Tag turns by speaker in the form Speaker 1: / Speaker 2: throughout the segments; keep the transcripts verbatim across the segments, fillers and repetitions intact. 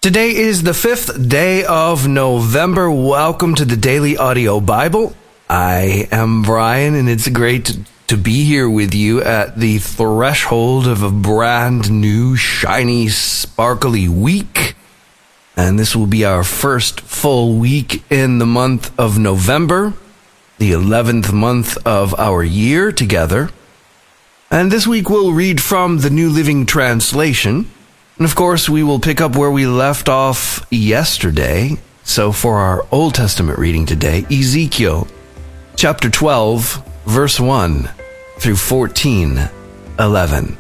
Speaker 1: Today is the fifth day of November. Welcome to the Daily Audio Bible. I am Brian, and it's great to be here with you at the threshold of a brand new, shiny, sparkly week. And this will be our first full week in the month of November, the eleventh month of our year together. And this week we'll read from the New Living Translation. And of course, we will pick up where we left off yesterday. So for our Old Testament reading today, Ezekiel chapter twelve, verse one through fourteen eleven.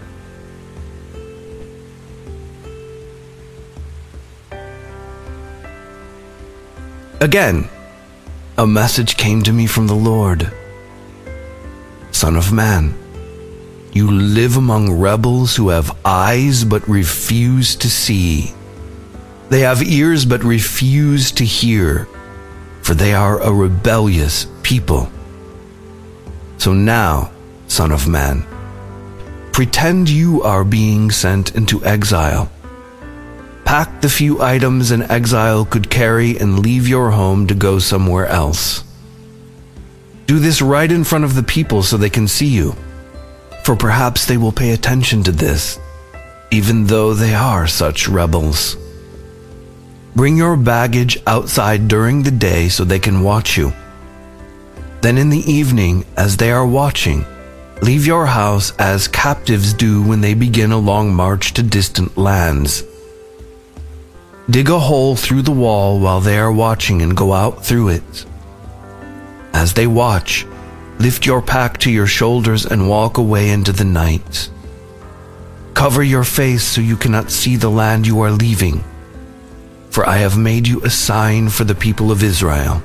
Speaker 1: Again, a message came to me from the Lord. Son of man, you live among rebels who have eyes but refuse to see. They have ears but refuse to hear, for they are a rebellious people. So now, son of man, pretend you are being sent into exile. Pack the few items an exile could carry and leave your home to go somewhere else. Do this right in front of the people so they can see you. For perhaps they will pay attention to this, even though they are such rebels. Bring your baggage outside during the day so they can watch you. Then in the evening, as they are watching, leave your house as captives do when they begin a long march to distant lands. Dig a hole through the wall while they are watching and go out through it. As they watch, lift your pack to your shoulders and walk away into the night. Cover your face so you cannot see the land you are leaving, for I have made you a sign for the people of Israel.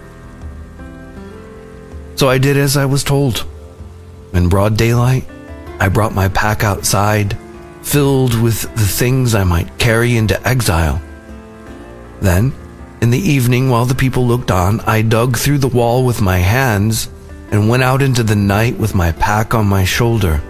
Speaker 1: So I did as I was told. In broad daylight, I brought my pack outside, filled with the things I might carry into exile. Then, in the evening, while the people looked on, I dug through the wall with my hands and went out into the night with my pack on my shoulder.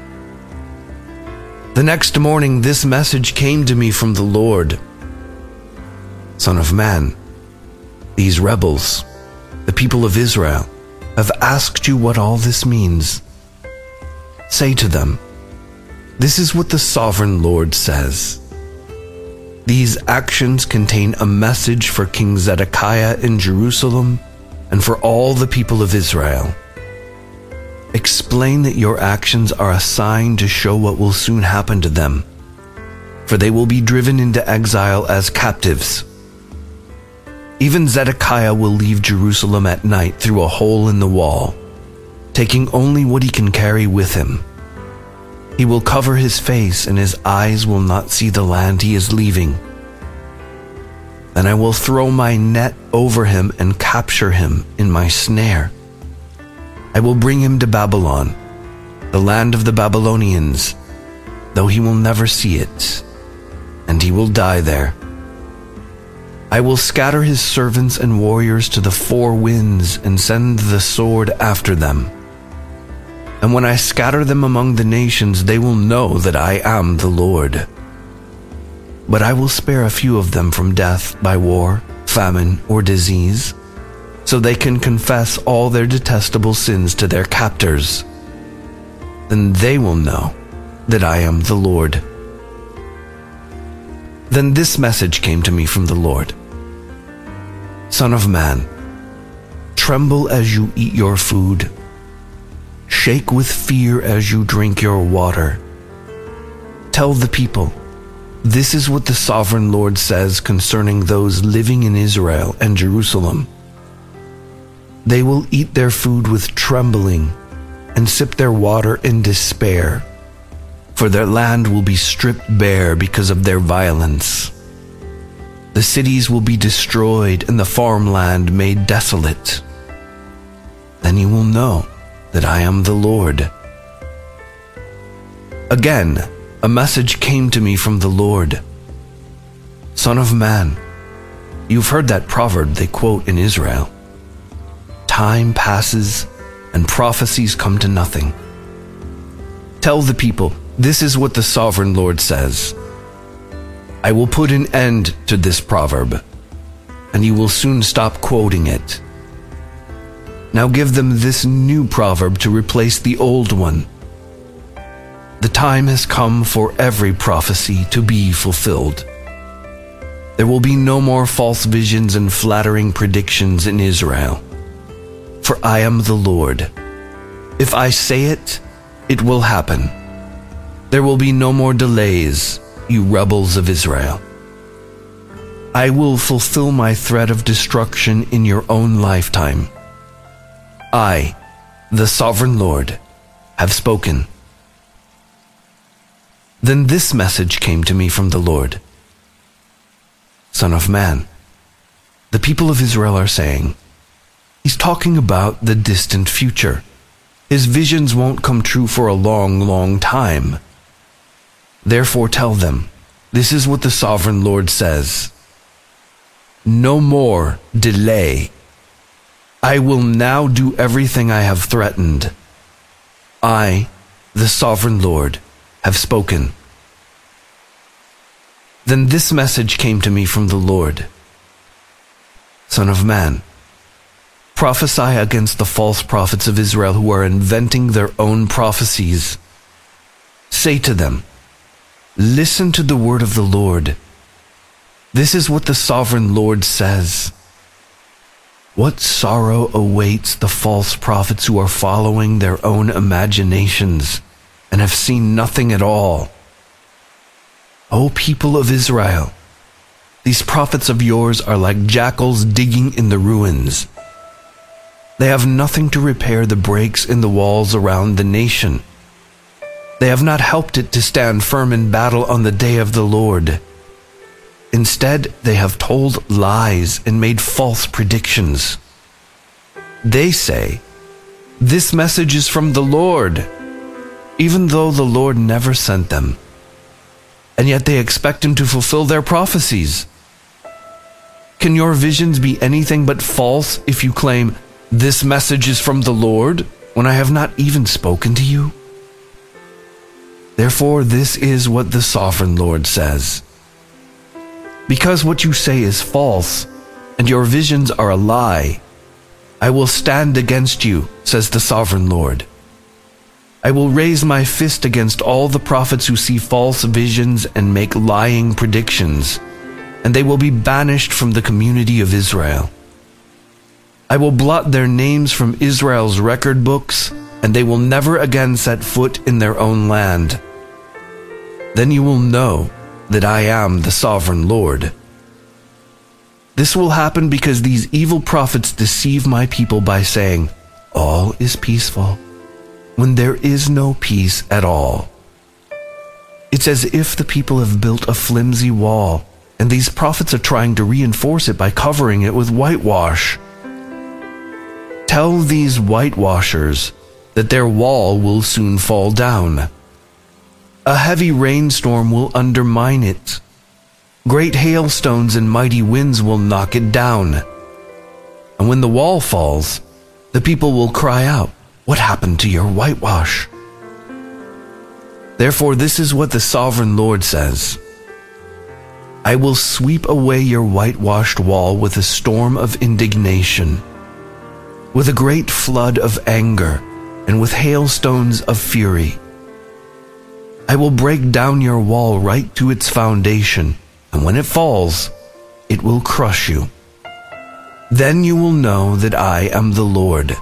Speaker 1: The next morning, this message came to me from the Lord. Son of man, these rebels, the people of Israel, have asked you what all this means. Say to them, this is what the sovereign Lord says. These actions contain a message for King Zedekiah in Jerusalem and for all the people of Israel. Explain that your actions are a sign to show what will soon happen to them, for they will be driven into exile as captives. Even Zedekiah will leave Jerusalem at night through a hole in the wall, taking only what he can carry with him. He will cover his face, and his eyes will not see the land he is leaving. Then I will throw my net over him and capture him in my snare. I will bring him to Babylon, the land of the Babylonians, though he will never see it, and he will die there. I will scatter his servants and warriors to the four winds and send the sword after them. And when I scatter them among the nations, they will know that I am the Lord. But I will spare a few of them from death by war, famine, or disease, so they can confess all their detestable sins to their captors. Then they will know that I am the Lord. Then this message came to me from the Lord. Son of man, tremble as you eat your food. Shake with fear as you drink your water. Tell the people, this is what the sovereign Lord says concerning those living in Israel and Jerusalem. They will eat their food with trembling and sip their water in despair, for their land will be stripped bare because of their violence. The cities will be destroyed and the farmland made desolate. Then you will know that I am the Lord. Again, a message came to me from the Lord. Son of man, you've heard that proverb they quote in Israel. Time passes and prophecies come to nothing. Tell the people, this is what the sovereign Lord says. I will put an end to this proverb, and you will soon stop quoting it. Now give them this new proverb to replace the old one. The time has come for every prophecy to be fulfilled. There will be no more false visions and flattering predictions in Israel. For I am the Lord. If I say it, it will happen. There will be no more delays, you rebels of Israel. I will fulfill my threat of destruction in your own lifetime. I, the sovereign Lord, have spoken. Then this message came to me from the Lord. Son of man, the people of Israel are saying, he's talking about the distant future. His visions won't come true for a long, long time. Therefore tell them, this is what the sovereign Lord says. No more delay. I will now do everything I have threatened. I, the sovereign Lord, have spoken. Then this message came to me from the Lord. Son of man, prophesy against the false prophets of Israel who are inventing their own prophecies. Say to them, listen to the word of the Lord. This is what the sovereign Lord says. What sorrow awaits the false prophets who are following their own imaginations and have seen nothing at all. O people of Israel, these prophets of yours are like jackals digging in the ruins. They have nothing to repair the breaks in the walls around the nation. They have not helped it to stand firm in battle on the day of the Lord. Instead, they have told lies and made false predictions. They say, this message is from the Lord, even though the Lord never sent them. And yet they expect him to fulfill their prophecies. Can your visions be anything but false if you claim, this message is from the Lord, when I have not even spoken to you? Therefore, this is what the sovereign Lord says. Because what you say is false, and your visions are a lie, I will stand against you, says the sovereign Lord. I will raise my fist against all the prophets who see false visions and make lying predictions, and they will be banished from the community of Israel. I will blot their names from Israel's record books, and they will never again set foot in their own land. Then you will know that I am the sovereign Lord. This will happen because these evil prophets deceive my people by saying, all is peaceful, when there is no peace at all. It's as if the people have built a flimsy wall, and these prophets are trying to reinforce it by covering it with whitewash. Tell these whitewashers that their wall will soon fall down. A heavy rainstorm will undermine it. Great hailstones and mighty winds will knock it down. And when the wall falls, the people will cry out, what happened to your whitewash? Therefore, this is what the sovereign Lord says. I will sweep away your whitewashed wall with a storm of indignation, with a great flood of anger, and with hailstones of fury. I will break down your wall right to its foundation, and when it falls, it will crush you. Then you will know that I am the Lord.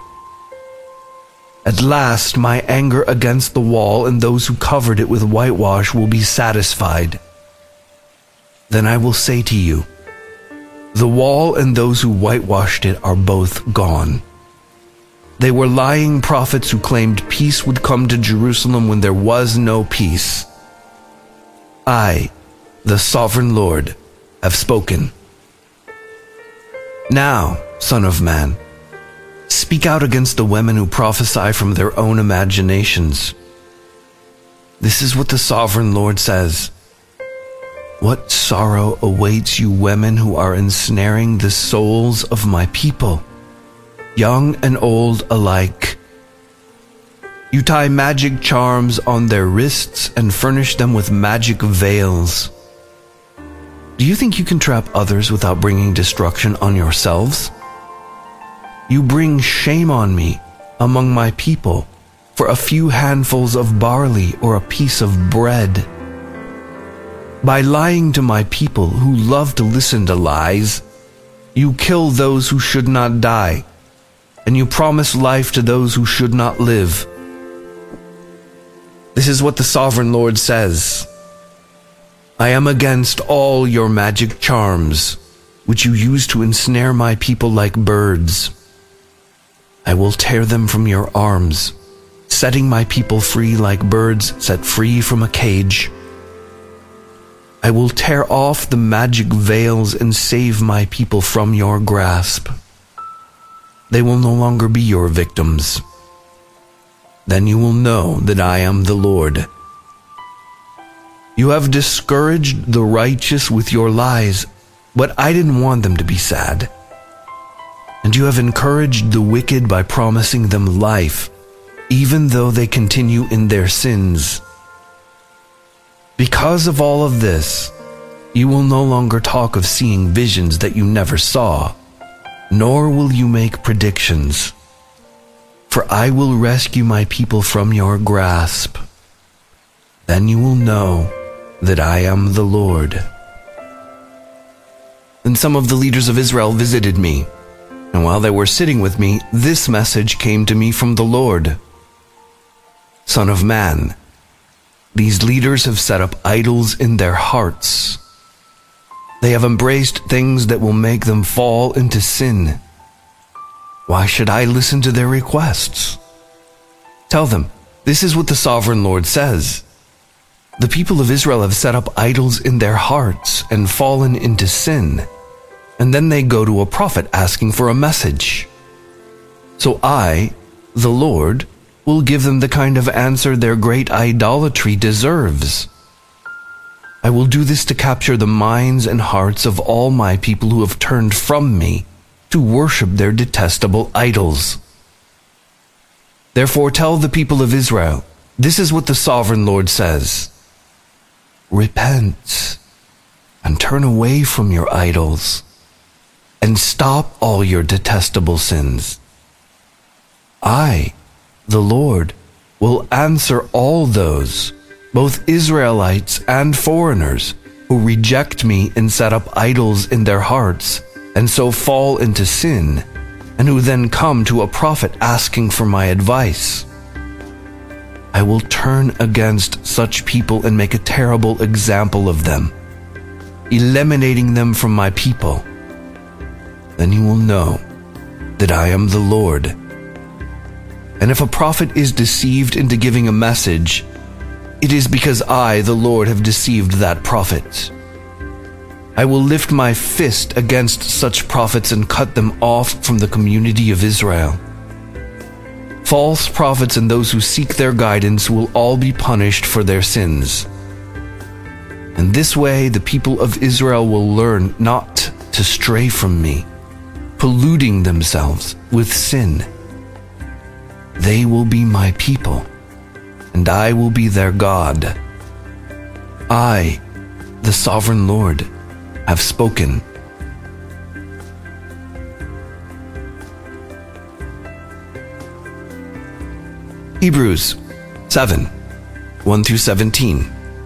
Speaker 1: At last my anger against the wall and those who covered it with whitewash will be satisfied. Then I will say to you, the wall and those who whitewashed it are both gone. They were lying prophets who claimed peace would come to Jerusalem when there was no peace. I, the sovereign Lord, have spoken. Now, son of man, speak out against the women who prophesy from their own imaginations. This is what the sovereign Lord says. What sorrow awaits you women who are ensnaring the souls of my people, young and old alike. You tie magic charms on their wrists and furnish them with magic veils. Do you think you can trap others without bringing destruction on yourselves? You bring shame on me among my people for a few handfuls of barley or a piece of bread. By lying to my people who love to listen to lies, you kill those who should not die, and you promise life to those who should not live. This is what the Sovereign Lord says. I am against all your magic charms, which you use to ensnare my people like birds. I will tear them from your arms, setting my people free like birds set free from a cage. I will tear off the magic veils and save my people from your grasp. They will no longer be your victims. Then you will know that I am the Lord. You have discouraged the righteous with your lies, but I didn't want them to be sad. And you have encouraged the wicked by promising them life, even though they continue in their sins. Because of all of this, you will no longer talk of seeing visions that you never saw, nor will you make predictions. For I will rescue my people from your grasp. Then you will know that I am the Lord. Then some of the leaders of Israel visited me, and while they were sitting with me, this message came to me from the Lord. Son of man, these leaders have set up idols in their hearts. They have embraced things that will make them fall into sin. Why should I listen to their requests? Tell them, this is what the Sovereign Lord says. The people of Israel have set up idols in their hearts and fallen into sin, and then they go to a prophet asking for a message. So I, the Lord, will give them the kind of answer their great idolatry deserves. I will do this to capture the minds and hearts of all my people who have turned from me to worship their detestable idols. Therefore tell the people of Israel, this is what the Sovereign Lord says. Repent and turn away from your idols and stop all your detestable sins. I, the Lord, will answer all those, both Israelites and foreigners, who reject me and set up idols in their hearts and so fall into sin, and who then come to a prophet asking for my advice. I will turn against such people and make a terrible example of them, eliminating them from my people. Then you will know that I am the Lord. And if a prophet is deceived into giving a message, it is because I, the Lord, have deceived that prophet. I will lift my fist against such prophets and cut them off from the community of Israel. False prophets and those who seek their guidance will all be punished for their sins. In this way, the people of Israel will learn not to stray from me, polluting themselves with sin. They will be my people, and I will be their God. I, the Sovereign Lord, have spoken. Hebrews seven, one through seventeen.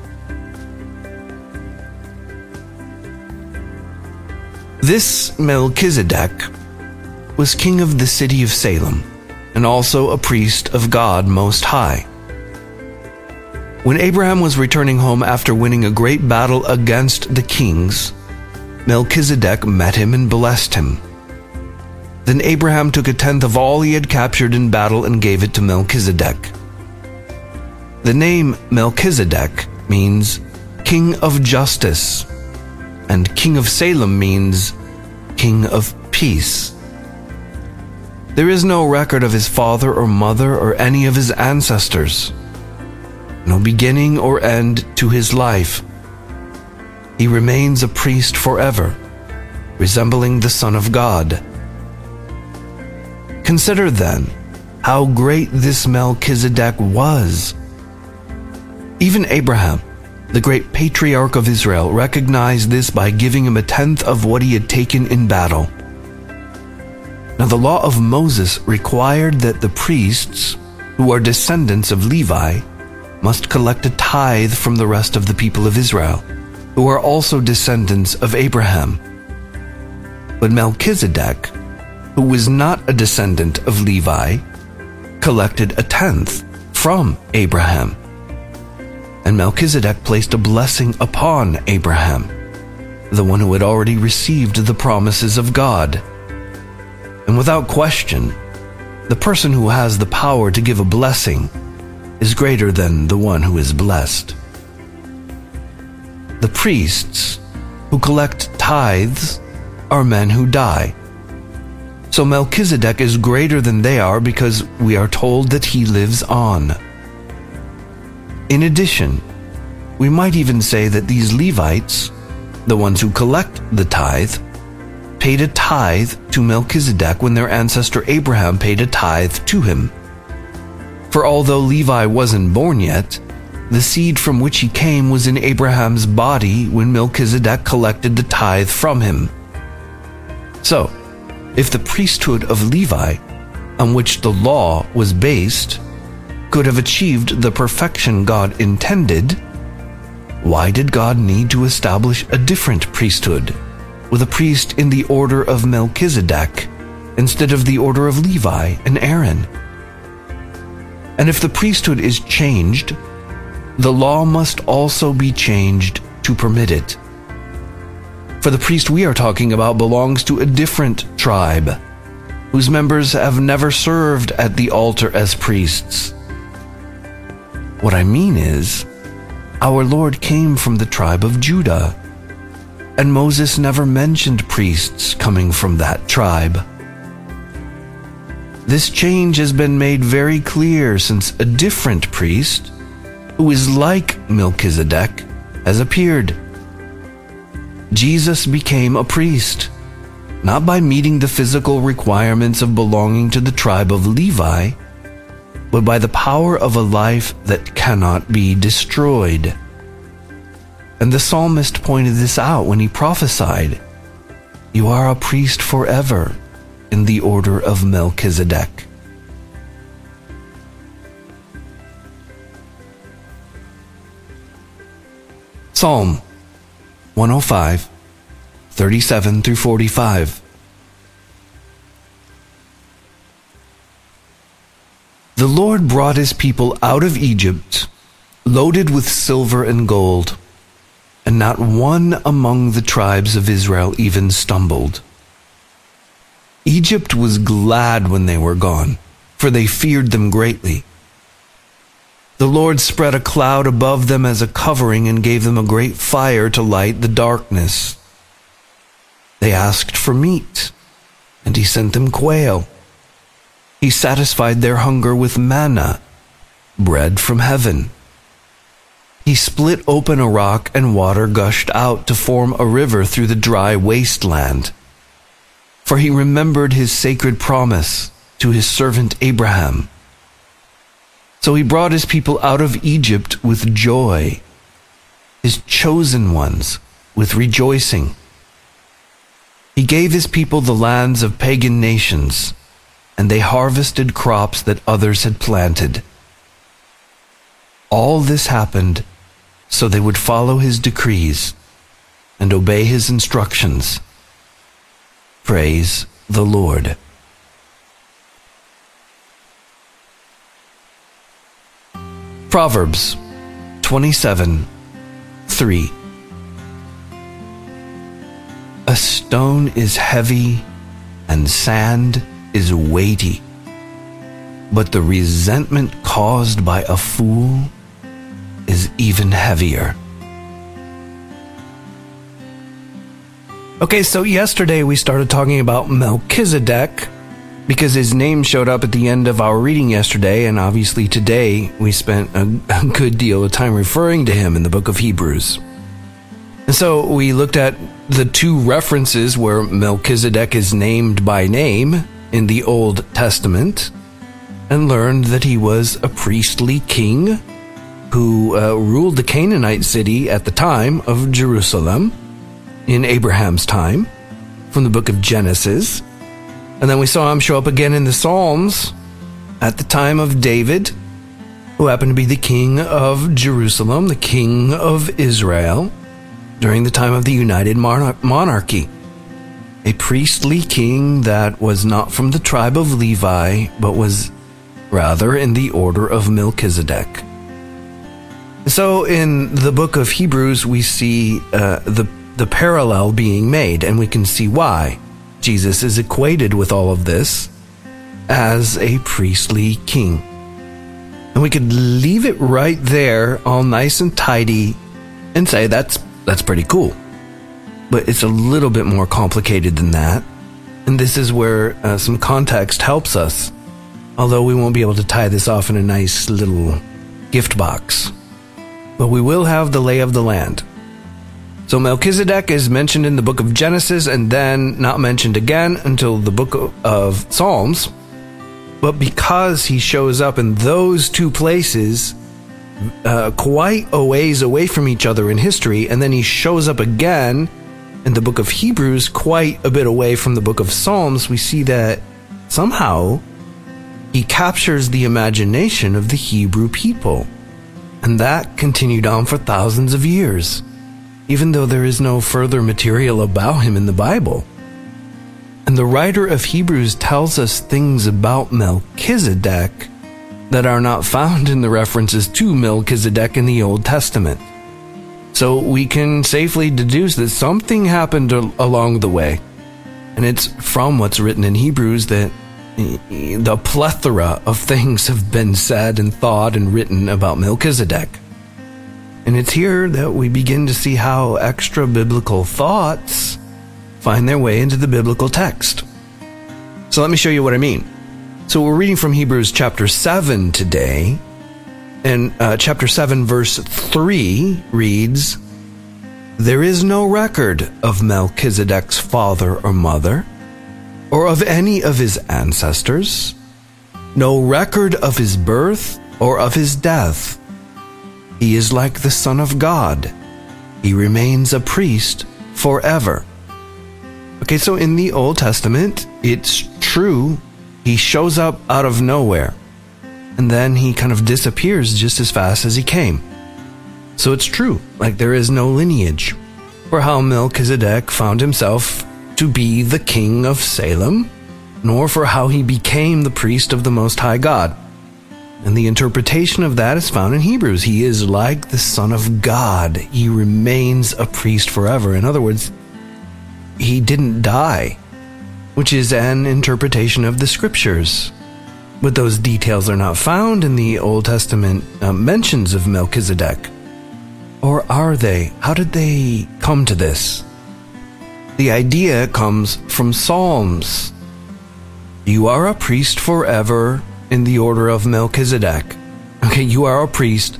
Speaker 1: This Melchizedek was king of the city of Salem, and also a priest of God Most High. When Abraham was returning home after winning a great battle against the kings, Melchizedek met him and blessed him. Then Abraham took a tenth of all he had captured in battle and gave it to Melchizedek. The name Melchizedek means King of Justice, and King of Salem means King of Peace. There is no record of his father or mother or any of his ancestors. No beginning or end to his life. He remains a priest forever, resembling the Son of God. Consider then how great this Melchizedek was. Even Abraham, the great patriarch of Israel, recognized this by giving him a tenth of what he had taken in battle. Now the law of Moses required that the priests, who are descendants of Levi, must collect a tithe from the rest of the people of Israel, who are also descendants of Abraham. But Melchizedek, who was not a descendant of Levi, collected a tenth from Abraham. And Melchizedek placed a blessing upon Abraham, the one who had already received the promises of God. And without question, the person who has the power to give a blessing is greater than the one who is blessed. The priests who collect tithes are men who die. So Melchizedek is greater than they are because we are told that he lives on. In addition, we might even say that these Levites, the ones who collect the tithe, paid a tithe to Melchizedek when their ancestor Abraham paid a tithe to him. For although Levi wasn't born yet, the seed from which he came was in Abraham's body when Melchizedek collected the tithe from him. So, if the priesthood of Levi, on which the law was based, could have achieved the perfection God intended, why did God need to establish a different priesthood, with a priest in the order of Melchizedek instead of the order of Levi and Aaron? And if the priesthood is changed, the law must also be changed to permit it. For the priest we are talking about belongs to a different tribe, whose members have never served at the altar as priests. What I mean is, our Lord came from the tribe of Judah, and Moses never mentioned priests coming from that tribe. This change has been made very clear since a different priest, who is like Melchizedek, has appeared. Jesus became a priest, not by meeting the physical requirements of belonging to the tribe of Levi, but by the power of a life that cannot be destroyed. And the psalmist pointed this out when he prophesied, "You are a priest forever in the order of Melchizedek." Psalm one oh five, thirty-seven through forty-five. The Lord brought his people out of Egypt, loaded with silver and gold, and not one among the tribes of Israel even stumbled. Egypt was glad when they were gone, for they feared them greatly. The Lord spread a cloud above them as a covering and gave them a great fire to light the darkness. They asked for meat, and he sent them quail. He satisfied their hunger with manna, bread from heaven. He split open a rock, and water gushed out to form a river through the dry wasteland. For he remembered his sacred promise to his servant Abraham. So he brought his people out of Egypt with joy, his chosen ones with rejoicing. He gave his people the lands of pagan nations, and they harvested crops that others had planted. All this happened so they would follow his decrees and obey his instructions. Praise the Lord. Proverbs twenty-seven, three. A stone is heavy and sand is weighty, but the resentment caused by a fool is even heavier. Okay, so yesterday we started talking about Melchizedek because his name showed up at the end of our reading yesterday, and obviously today we spent a, a good deal of time referring to him in the book of Hebrews. And so we looked at the two references where Melchizedek is named by name in the Old Testament and learned that he was a priestly king who uh, ruled the Canaanite city at the time of Jerusalem in Abraham's time, from the book of Genesis. And then we saw him show up again in the Psalms at the time of David, who happened to be the king of Jerusalem, the king of Israel, during the time of the United Monarch- Monarchy. A priestly king that was not from the tribe of Levi, but was rather in the order of Melchizedek. So in the book of Hebrews, we see uh, the, the parallel being made, and we can see why. Jesus is equated with all of this as a priestly king. And we could leave it right there, all nice and tidy, and say that's that's pretty cool. But it's a little bit more complicated than that. And this is where uh, some context helps us, although we won't be able to tie this off in a nice little gift box. But we will have the lay of the land. So Melchizedek is mentioned in the book of Genesis and then not mentioned again until the book of Psalms. But because he shows up in those two places uh, quite a ways away from each other in history, and then he shows up again in the book of Hebrews quite a bit away from the book of Psalms, we see that somehow he captures the imagination of the Hebrew people. And that continued on for thousands of years, even though there is no further material about him in the Bible. And the writer of Hebrews tells us things about Melchizedek that are not found in the references to Melchizedek in the Old Testament. So we can safely deduce that something happened along the way. And it's from what's written in Hebrews that the plethora of things have been said and thought and written about Melchizedek. And it's here that we begin to see how extra biblical thoughts find their way into the biblical text. So let me show you what I mean. So we're reading from Hebrews chapter seven today. And uh, chapter seven verse three reads, "There is no record of Melchizedek's father or mother, or of any of his ancestors, no record of his birth or of his death. He is like the Son of God. He remains a priest forever." Okay, so in the Old Testament, it's true, he shows up out of nowhere, and then he kind of disappears just as fast as he came. So it's true, like there is no lineage for how Melchizedek found himself to be the king of Salem, nor for how he became the priest of the Most High God. And the interpretation of that is found in Hebrews. He is like the Son of God. He remains a priest forever. In other words, he didn't die, which is an interpretation of the scriptures. But those details are not found in the Old Testament uh, mentions of Melchizedek. Or are they? How did they come to this? The idea comes from Psalms. You are a priest forever in the order of Melchizedek. Okay, you are a priest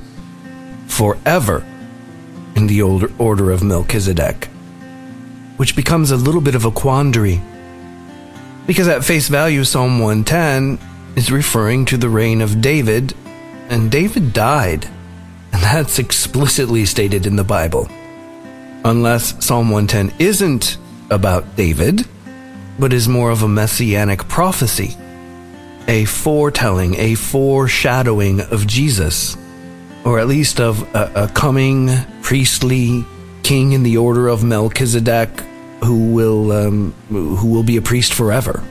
Speaker 1: forever in the order of Melchizedek. Which becomes a little bit of a quandary. Because at face value, Psalm one ten is referring to the reign of David, and David died. And that's explicitly stated in the Bible. Unless Psalm one ten isn't about David, but is more of a messianic prophecy, a foretelling, a foreshadowing of Jesus, or at least of a, a coming priestly king in the order of Melchizedek who will um, who will be a priest forever.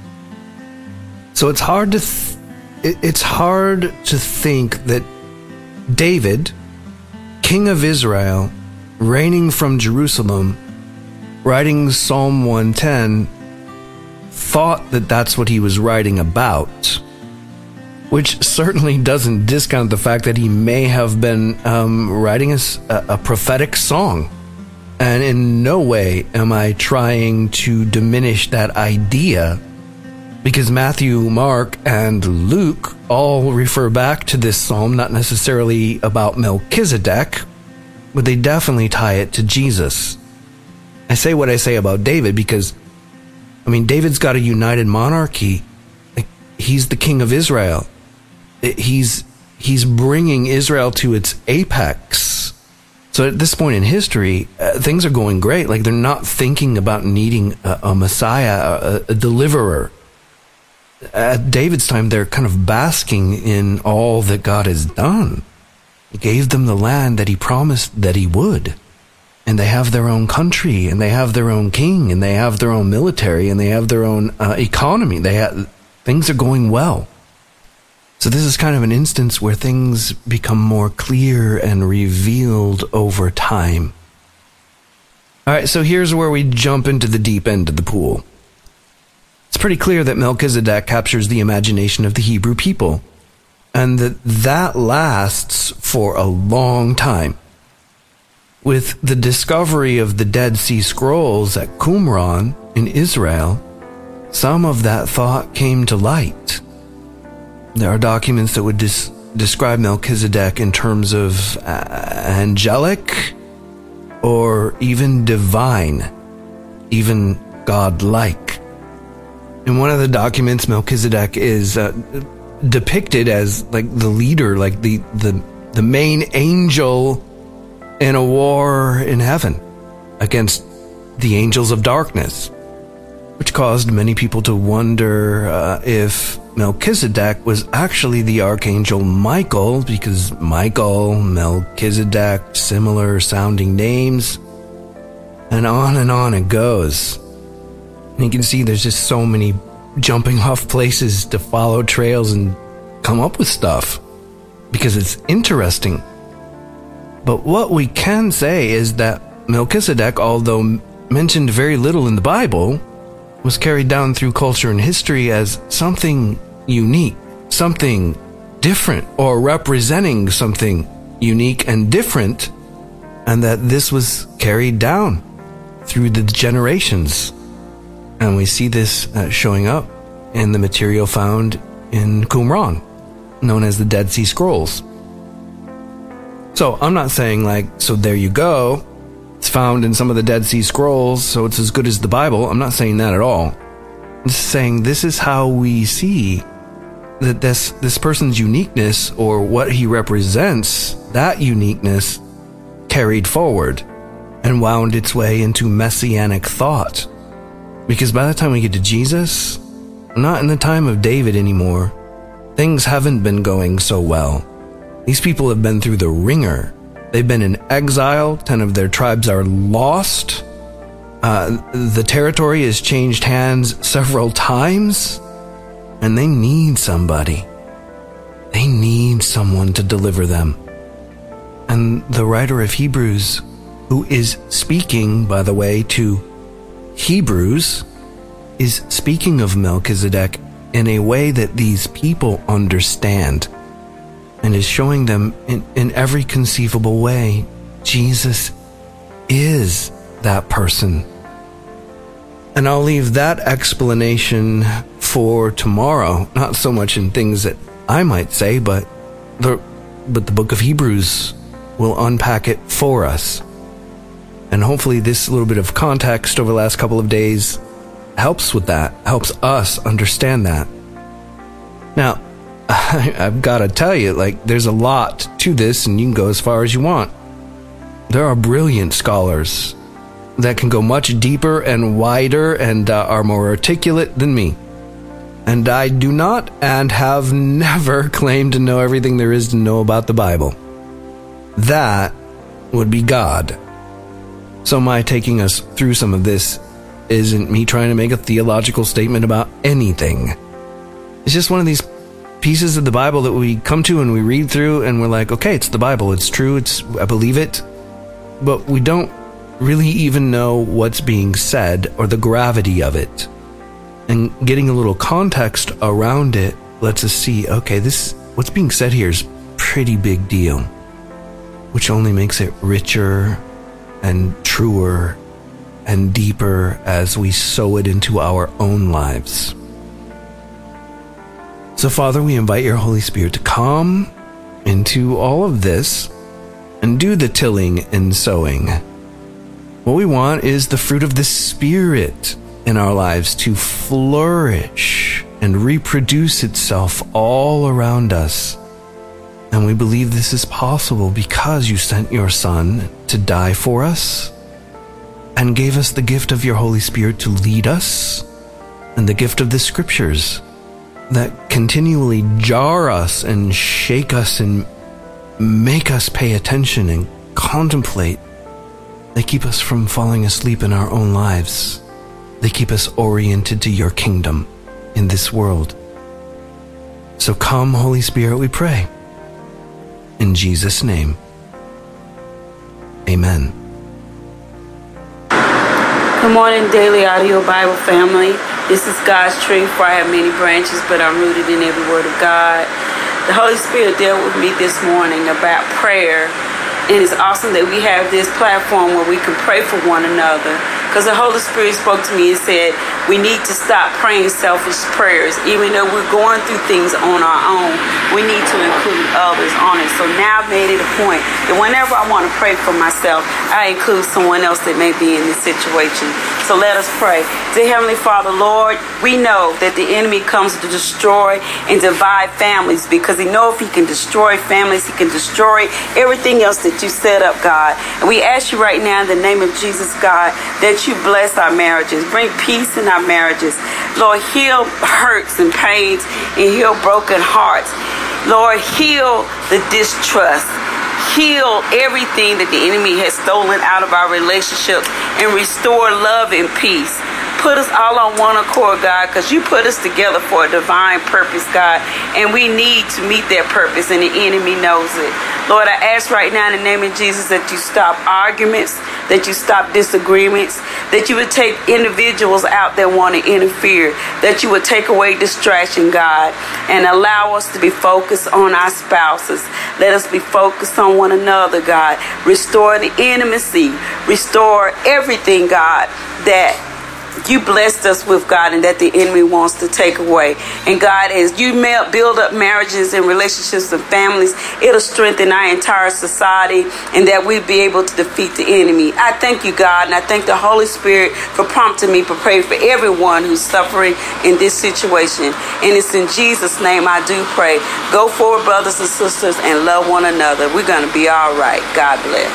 Speaker 1: So it's hard to th- it's hard to think that David, king of Israel, reigning from Jerusalem, writing Psalm one ten, thought that that's what he was writing about, which certainly doesn't discount the fact that he may have been um, writing a, a prophetic song. And in no way am I trying to diminish that idea, because Matthew, Mark, and Luke all refer back to this psalm, not necessarily about Melchizedek, but they definitely tie it to Jesus. I say what I say about David because, I mean, David's got a united monarchy. He's the king of Israel. He's he's bringing Israel to its apex. So at this point in history, uh, things are going great. Like, they're not thinking about needing a, a Messiah, a, a deliverer. At David's time, they're kind of basking in all that God has done. He gave them the land that he promised that he would. And they have their own country, and they have their own king, and they have their own military, and they have their own uh, economy. They have, things are going well. So this is kind of an instance where things become more clear and revealed over time. All right, so here's where we jump into the deep end of the pool. It's pretty clear that Melchizedek captures the imagination of the Hebrew people, and that that lasts for a long time. With the discovery of the Dead Sea Scrolls at Qumran in Israel, some of that thought came to light. There are documents that would dis- describe Melchizedek in terms of uh, angelic or even divine, even godlike. In one of the documents, Melchizedek is uh, depicted as like the leader, like the, the, the main angel in a war in heaven against the angels of darkness, which caused many people to wonder uh, if Melchizedek was actually the archangel Michael, because Michael, Melchizedek, similar sounding names, and on and on it goes. And you can see there's just so many jumping off places to follow trails and come up with stuff, because it's interesting. But what we can say is that Melchizedek, although mentioned very little in the Bible, was carried down through culture and history as something unique, something different, or representing something unique and different, and that this was carried down through the generations. And we see this uh, showing up in the material found in Qumran, known as the Dead Sea Scrolls. So I'm not saying like, so there you go, it's found in some of the Dead Sea Scrolls, so it's as good as the Bible. I'm not saying that at all. I'm just saying this is how we see that this, this person's uniqueness, or what he represents, that uniqueness carried forward and wound its way into messianic thought. Because by the time we get to Jesus, not in the time of David anymore, things haven't been going so well. These people have been through the ringer. They've been in exile. Ten of their tribes are lost. Uh, the territory has changed hands several times. And they need somebody. They need someone to deliver them. And the writer of Hebrews, who is speaking, by the way, to Hebrews, is speaking of Melchizedek in a way that these people understand, and is showing them in, in every conceivable way, Jesus is that person. And I'll leave that explanation for tomorrow, not so much in things that I might say, but the, but the book of Hebrews will unpack it for us. And hopefully this little bit of context over the last couple of days helps with that, helps us understand that. Now, I, I've got to tell you, like, there's a lot to this, and you can go as far as you want. There are brilliant scholars that can go much deeper and wider and uh, are more articulate than me. And I do not and have never claimed to know everything there is to know about the Bible. That would be God. So my taking us through some of this isn't me trying to make a theological statement about anything. It's just one of these pieces of the Bible that we come to and we read through and we're like, okay, it's the Bible, it's true, it's I believe it, but we don't really even know what's being said or the gravity of it. And getting a little context around it lets us see, okay, this what's being said here is pretty big deal, which only makes it richer and truer and deeper as we sow it into our own lives. So, Father, we invite your Holy Spirit to come into all of this and do the tilling and sowing. What we want is the fruit of the Spirit in our lives to flourish and reproduce itself all around us. And we believe this is possible because you sent your Son to die for us and gave us the gift of your Holy Spirit to lead us, and the gift of the Scriptures that continually jar us and shake us and make us pay attention and contemplate. They keep us from falling asleep in our own lives. They keep us oriented to your kingdom in this world. So come, Holy Spirit, we pray. In Jesus' name, amen.
Speaker 2: Good morning, Daily Audio Bible family. This is God's tree, for I have many branches, but I'm rooted in every word of God. The Holy Spirit dealt with me this morning about prayer. And it's awesome that we have this platform where we can pray for one another. Because the Holy Spirit spoke to me and said, we need to stop praying selfish prayers. Even though we're going through things on our own, we need to include others on it. So now I've made it a point that whenever I want to pray for myself, I include someone else that may be in this situation. So let us pray. Dear Heavenly Father, Lord, we know that the enemy comes to destroy and divide families, because he knows if he can destroy families, he can destroy everything else that you set up, God. And we ask you right now in the name of Jesus, God, that you bless our marriages, bring peace in our marriages. Lord, heal hurts and pains and heal broken hearts. Lord, heal the distrust. Heal everything that the enemy has stolen out of our relationships and restore love and peace. Put us all on one accord, God, because you put us together for a divine purpose, God, and we need to meet that purpose, and the enemy knows it. Lord, I ask right now in the name of Jesus that you stop arguments, that you stop disagreements, that you would take individuals out that want to interfere, that you would take away distraction, God, and allow us to be focused on our spouses. Let us be focused on one another, God. Restore the intimacy. Restore everything, God, that you blessed us with, God, and that the enemy wants to take away. And God, as you build up marriages and relationships and families, it'll strengthen our entire society, and that we'll be able to defeat the enemy. I thank you, God, and I thank the Holy Spirit for prompting me to pray for everyone who's suffering in this situation. And it's in Jesus' name I do pray. Go forward, brothers and sisters, and love one another. We're going to be all right. God bless.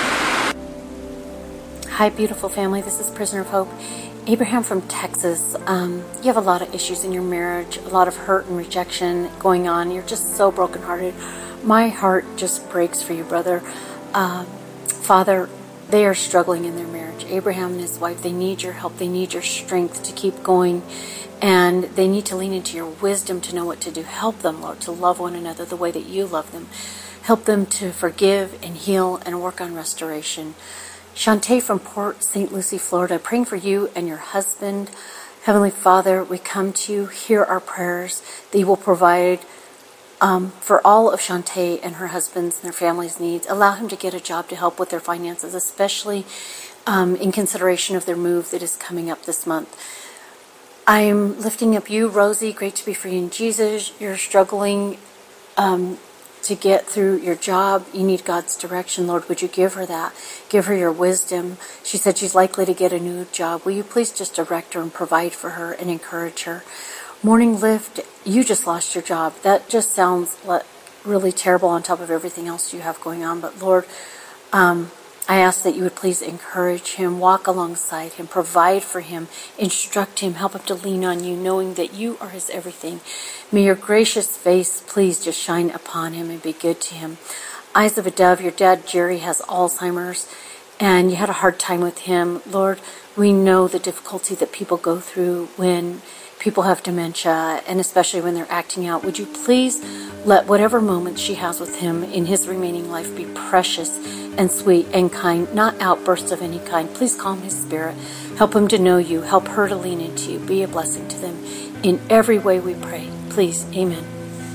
Speaker 3: Hi, beautiful family. This is Prisoner of Hope. Abraham from Texas. Um, you have a lot of issues in your marriage, a lot of hurt and rejection going on. You're just so brokenhearted. My heart just breaks for you, brother. Um, Father, they are struggling in their marriage. Abraham and his wife, they need your help. They need your strength to keep going. And they need to lean into your wisdom to know what to do. Help them, Lord, to love one another the way that you love them. Help them to forgive and heal and work on restoration. Shantae from Port Saint Lucie, Florida, praying for you and your husband. Heavenly Father, we come to you, hear our prayers, that you will provide um, for all of Shantae and her husband's and their family's needs. Allow him to get a job to help with their finances, especially um, in consideration of their move that is coming up this month. I'm lifting up you, Rosie. Great to be free in Jesus. You're struggling um, to get through your job. You need God's direction. Lord, would you give her that? Give her your wisdom. She said she's likely to get a new job. Will you please just direct her and provide for her and encourage her? Morning Lift, you just lost your job. That just sounds like really terrible on top of everything else you have going on. But Lord, um, I ask that you would please encourage him, walk alongside him, provide for him, instruct him, help him to lean on you, knowing that you are his everything. May your gracious face please just shine upon him and be good to him. Eyes of a Dove, your dad Jerry has Alzheimer's, and you had a hard time with him. Lord, we know the difficulty that people go through when people have dementia, and especially when they're acting out. Would you please let whatever moments she has with him in his remaining life be precious and sweet and kind, not outbursts of any kind. Please calm his spirit. Help him to know you. Help her to lean into you. Be a blessing to them. In every way we pray. Please. Amen.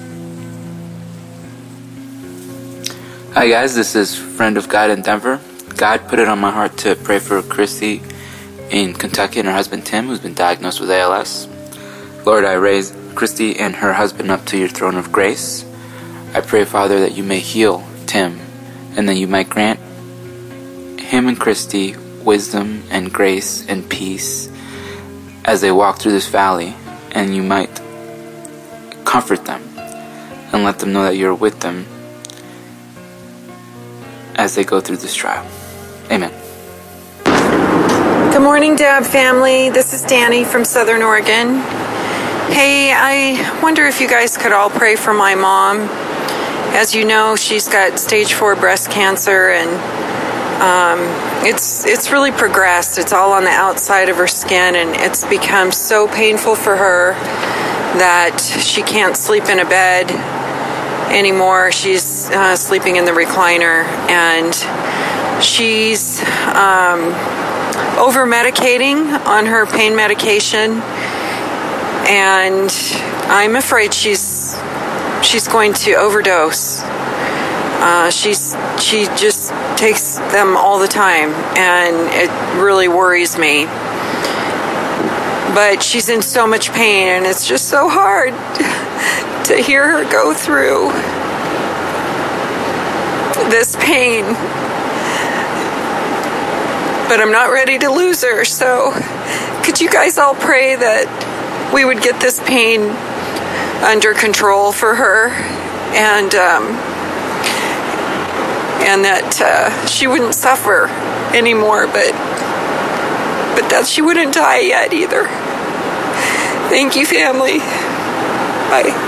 Speaker 4: Hi guys, this is Friend of God in Denver. God put it on my heart to pray for Christy in Kentucky and her husband Tim, who's been diagnosed with A L S. Lord, I raise Christy and her husband up to your throne of grace. I pray, Father, that you may heal Tim, and that you might grant him and Christy wisdom and grace and peace as they walk through this valley, and you might comfort them and let them know that you're with them as they go through this trial. Amen.
Speaker 5: Good morning, Dab family. This is Danny from Southern Oregon. Hey, I wonder if you guys could all pray for my mom. As you know, she's got stage four breast cancer, and um, it's it's really progressed. It's all on the outside of her skin, and it's become so painful for her that she can't sleep in a bed anymore. She's uh, sleeping in the recliner, and she's um, over-medicating on her pain medication, and I'm afraid she's she's going to overdose. Uh, she's she just takes them all the time, and it really worries me. But she's in so much pain, and it's just so hard to hear her go through this pain. But I'm not ready to lose her, so could you guys all pray that we would get this pain under control for her, and um, and that uh, she wouldn't suffer anymore, but but that she wouldn't die yet either. Thank you, family. Bye.